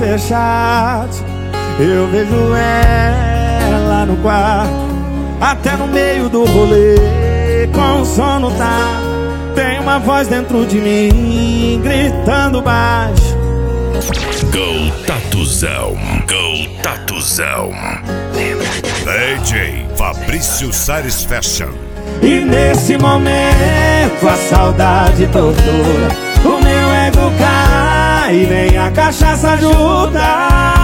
fechados, eu vejo ela no quarto, até no meio do rolê, com o sono tá. Tem uma voz dentro de mim, gritando baixo. Go Tatuzão, Go Tatuzão. DJ Fabrício Sares Fashion. E nesse momento a saudade tortura, o meu ego cai e nem a cachaça ajuda.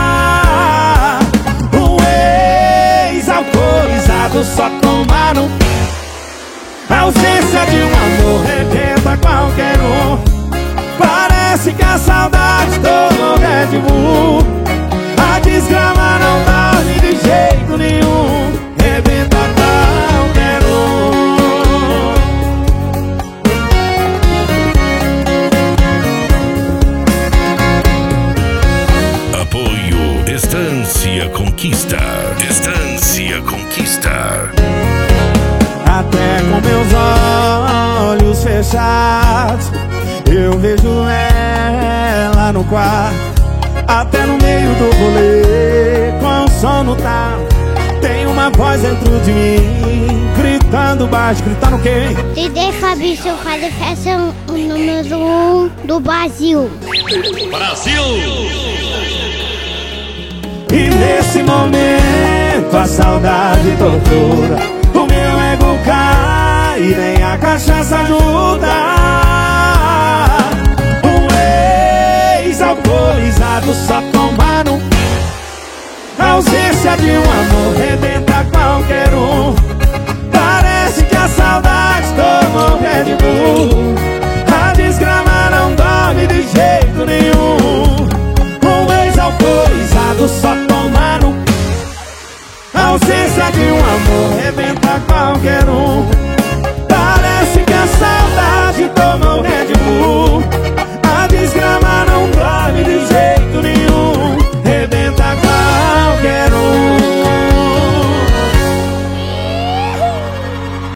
Um ex-alcoolizado só tomaram. A ausência de um amor rebenta qualquer um. Parece que a saudade tomou Red Bull. A desgrama não dorme de jeito nenhum, rebenta qualquer um. Apoio Estância Conquista. Estância Conquista. Até com meus olhos fechados, eu vejo ela no quarto, até no meio do rolê, com o sono tá. Tem uma voz dentro de mim, gritando baixo. Gritando quem? DJ Fabrício Sares Fashion, o número 1 do Brasil. Brasil! E nesse momento a saudade tortura, o meu ego cai e nem a cachaça ajuda. Um ex-alcoolizado só tomaram. A ausência de um amor rebenta qualquer um. Parece que a saudade tomou Red Bull. A desgrama não dorme de jeito nenhum. Um ex-alcoolizado só tomaram. A ausência de um amor rebenta qualquer um. Parece que a saudade tomou Red Bull. A desgrama